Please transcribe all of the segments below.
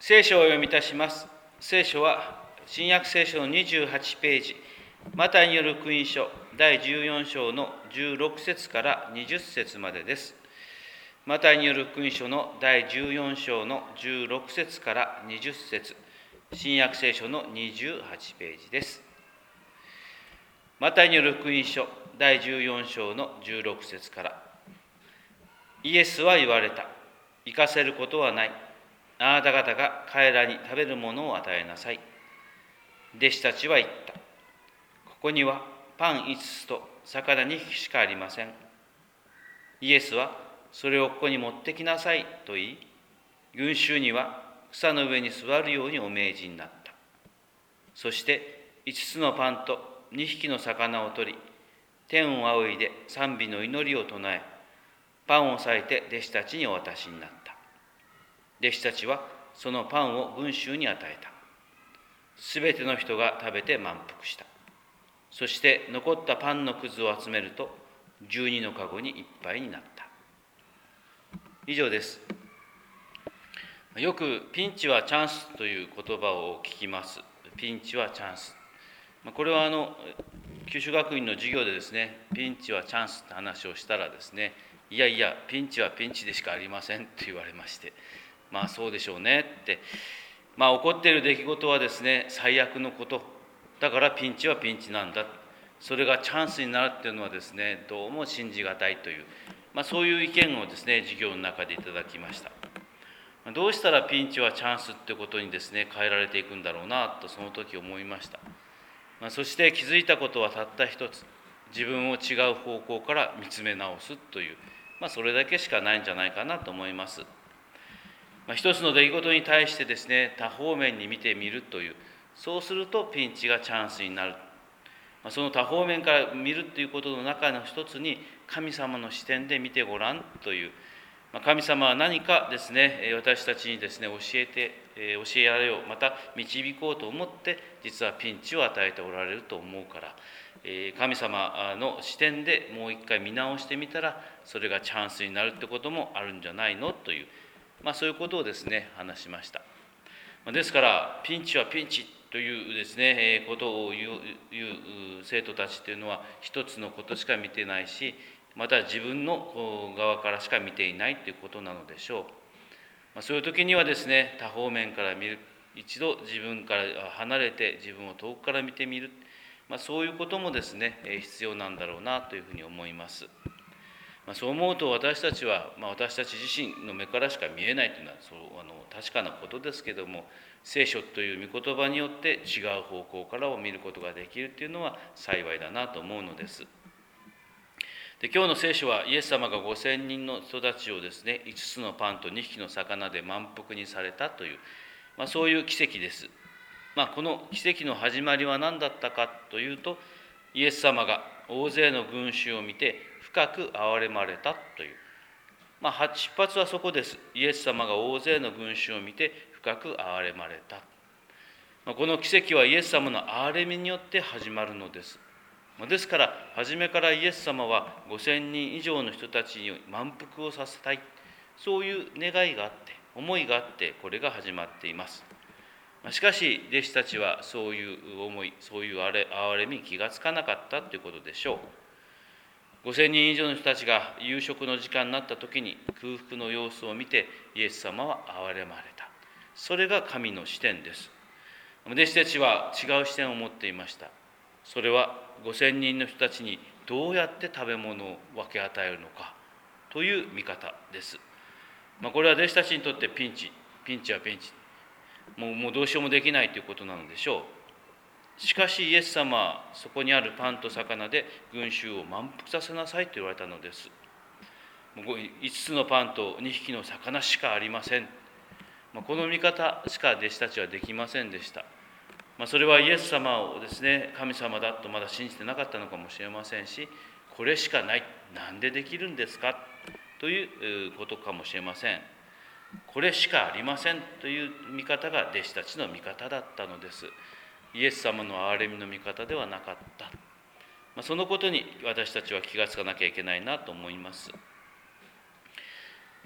聖書をお読みいたします。聖書は新約聖書の28ページ、マタイによる福音書第14章の16節から20節までです。マタイによる福音書の第14章の16節から20節、新約聖書の28ページです。マタイによる福音書第14章の16節から。イエスは言われた。生かせることはない。あなた方が彼らに食べるものを与えなさい。弟子たちは言った。ここにはパン5つと魚2匹しかありません。イエスはそれをここに持ってきなさいと言い、群衆には草の上に座るようにお命じになった。そして5つのパンと2匹の魚を取り、天を仰いで賛美の祈りを唱え、パンを裂いて弟子たちにお渡しになった。弟子たちはそのパンを群衆に与えた。すべての人が食べて満腹した。そして残ったパンのくずを集めると、12のかごにいっぱいになった。以上です。よくピンチはチャンスという言葉を聞きます。ピンチはチャンス。これは九州学院の授業でですね、ピンチはチャンスって話をしたらですね、いやいや、ピンチはピンチでしかありませんと言われまして、そうでしょうねって、起こっている出来事はですね、最悪のこと。だからピンチはピンチなんだ。それがチャンスになるっていうのはですね、どうも信じがたいという、そういう意見をですね、授業の中でいただきました。どうしたらピンチはチャンスってことにですね、変えられていくんだろうなとその時思いました。そして気づいたことはたった一つ。自分を違う方向から見つめ直すという、それだけしかないんじゃないかなと思います。一つの出来事に対してですね、多方面に見てみるという、そうするとピンチがチャンスになる。その多方面から見るということの中の一つに、神様の視点で見てごらんという、神様は何かですね、私たちにですね、教えられよう、また導こうと思って、実はピンチを与えておられると思うから、神様の視点でもう一回見直してみたら、それがチャンスになるってこともあるんじゃないのという、そういうことをですね、話しました。ですから、ピンチはピンチというですね、ことを言う生徒たちというのは、一つのことしか見てないし、また自分の側からしか見ていないということなのでしょう。そういう時にはですね、多方面から見る、一度自分から離れて自分を遠くから見てみる、そういうこともですね、必要なんだろうなというふうに思います。そう思うと私たちは、私たち自身の目からしか見えないというのは確かなことですけれども、聖書という御言葉によって違う方向からを見ることができるというのは幸いだなと思うのです。で、今日の聖書はイエス様が5000人の人たちをですね、5つのパンと2匹の魚で満腹にされたという、そういう奇跡です。この奇跡の始まりは何だったかというと、イエス様が大勢の群衆を見て深く憐れまれたという、出発はそこです。イエス様が大勢の群衆を見て深く憐れまれた。この奇跡はイエス様の憐れみによって始まるのです。ですから、初めからイエス様は5000人以上の人たちに満腹をさせたい、そういう願いがあって、思いがあって、これが始まっています。しかし、弟子たちはそういう思い、そういう憐れみに気がつかなかったということでしょう。5000人以上の人たちが夕食の時間になった時に空腹の様子を見て、イエス様は憐れまれた。それが神の視点です。弟子たちは違う視点を持っていました。それは5000人の人たちにどうやって食べ物を分け与えるのかという見方です。これは弟子たちにとってピンチはピンチ。もうどうしようもできないということなのでしょう。しかしイエス様はそこにあるパンと魚で群衆を満腹させなさいと言われたのです。5つのパンと2匹の魚しかありません。この見方しか弟子たちはできませんでした。それはイエス様をですね、神様だとまだ信じてなかったのかもしれませんし、これしかない、なんでできるんですかということかもしれません。これしかありませんという見方が弟子たちの見方だったのです。イエス様の憐れみの見方ではなかった。そのことに私たちは気がつかなきゃいけないなと思います。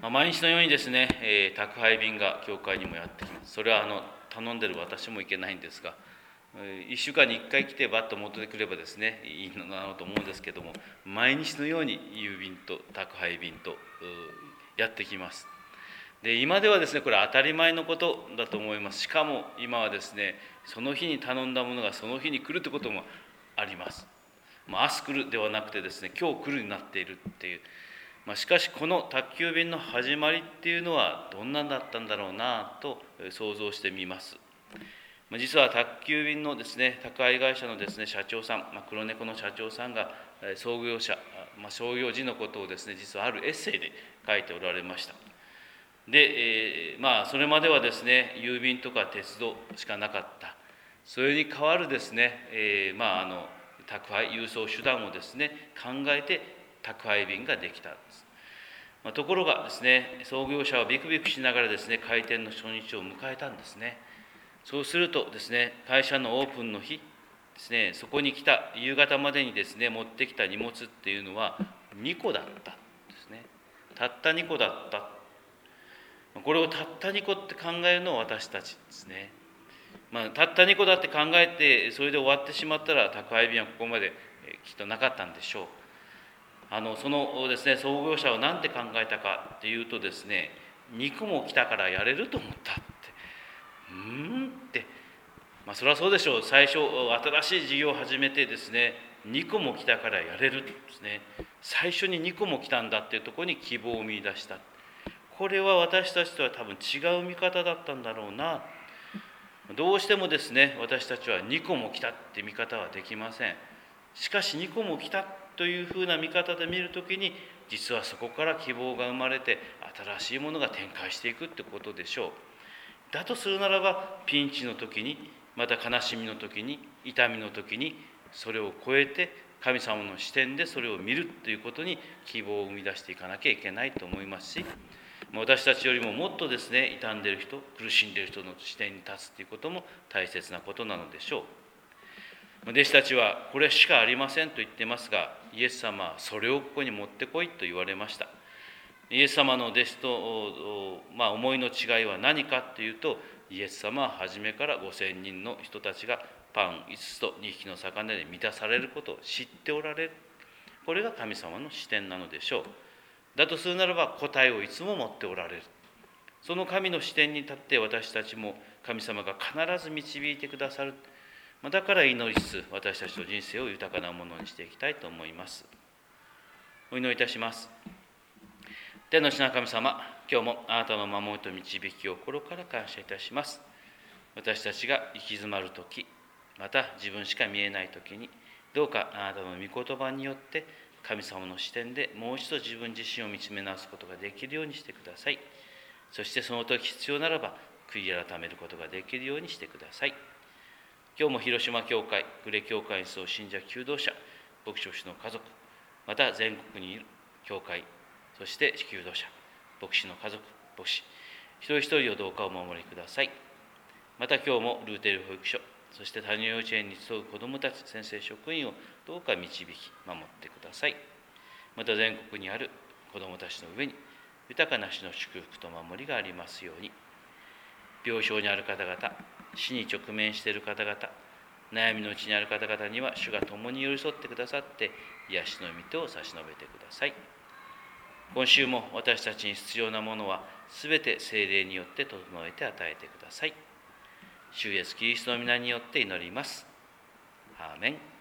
毎日のようにですね、宅配便が教会にもやってきます。それは頼んでる私もいけないんですが、1週間に1回来てバッと持ってくればですね、いいのだろうと思うんですけども、毎日のように郵便と宅配便とやってきます。で、今ではですね、これ当たり前のことだと思います。しかも今はですね、その日に頼んだものがその日に来るということもあります。明日来るではなくてですね、今日来るになっているっていう。しかしこの宅急便の始まりっていうのはどんなんだったんだろうなと想像してみます。実は宅急便のですね、宅配会社のですね、社長さん、黒猫の社長さんが創業者、創業時のことをですね、実はあるエッセイで書いておられました。で、それまではですね、郵便とか鉄道しかなかった。それに代わるですね、宅配郵送手段をですね、考えて宅配便ができたんです。ところがですね、創業者はビクビクしながらですね、開店の初日を迎えたんですね。そうするとですね、会社のオープンの日ですね、そこに来た夕方までにですね、持ってきた荷物っていうのは2個だったんですね。たった2個だった。これをたった2個って考えるのは私たちですね。たった2個だって考えてそれで終わってしまったら宅配便はここまできっとなかったんでしょう。そのですね、創業者は何て考えたかっていうとですね、2個も来たからやれると思ったって。って、それはそうでしょう。最初新しい事業を始めてですね、2個も来たからやれるですね。最初に2個も来たんだっていうところに希望を見出した。これは私たちとは多分違う見方だったんだろうな。どうしてもですね、私たちは2個も来たって見方はできません。しかし2個も来たというふうな見方で見るときに、実はそこから希望が生まれて新しいものが展開していくってことでしょう。だとするならば、ピンチの時に、また悲しみの時に、痛みの時に、それを超えて神様の視点でそれを見るということに希望を生み出していかなきゃいけないと思いますし、私たちよりももっとですね、傷んでいる人、苦しんでいる人の視点に立つということも大切なことなのでしょう。弟子たちはこれしかありませんと言ってますが、イエス様はそれをここに持ってこいと言われました。イエス様の弟子と、思いの違いは何かというと、イエス様は初めから5000人の人たちがパン5つと2匹の魚で満たされることを知っておられる。これが神様の視点なのでしょう。だとするならば答えをいつも持っておられる。その神の視点に立って私たちも神様が必ず導いてくださる。だから祈りつつ私たちの人生を豊かなものにしていきたいと思います。お祈りいたします。天の父なる神様、今日もあなたの守りと導きを心から感謝いたします。私たちが行き詰まるとき、また自分しか見えないときに、どうかあなたの御言葉によって神様の視点でもう一度自分自身を見つめ直すことができるようにしてください。そしてその時必要ならば悔い改めることができるようにしてください。今日も広島教会、呉教会に沿う信者求道者、牧師の家族、また全国にいる教会、そして求道者、牧師の家族、牧師、一人一人をどうかお守りください。また今日もルーテル保育所、そして他入幼稚園に集う子どもたち、先生職員をどうか導き、守ってください。また全国にある子どもたちの上に豊かな死の祝福と守りがありますように。病床にある方々、死に直面している方々、悩みのうちにある方々には主が共に寄り添ってくださって癒しの御手を差し伸べてください。今週も私たちに必要なものはすべて聖霊によって整えて与えてください。主イエスキリストの皆によって祈ります。アーメン。